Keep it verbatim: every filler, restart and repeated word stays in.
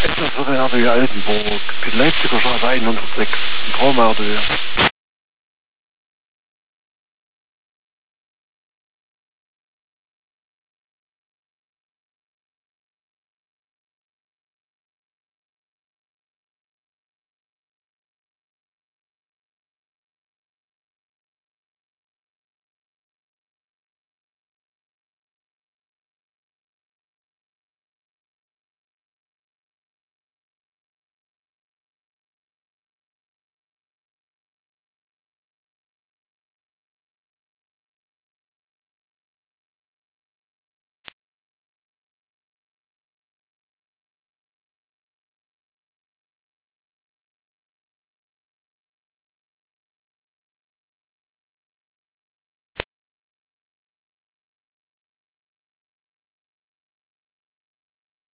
Das wäre die Altenburg, die Leipziger Straße hundertsechs, ein Traumauto, ja.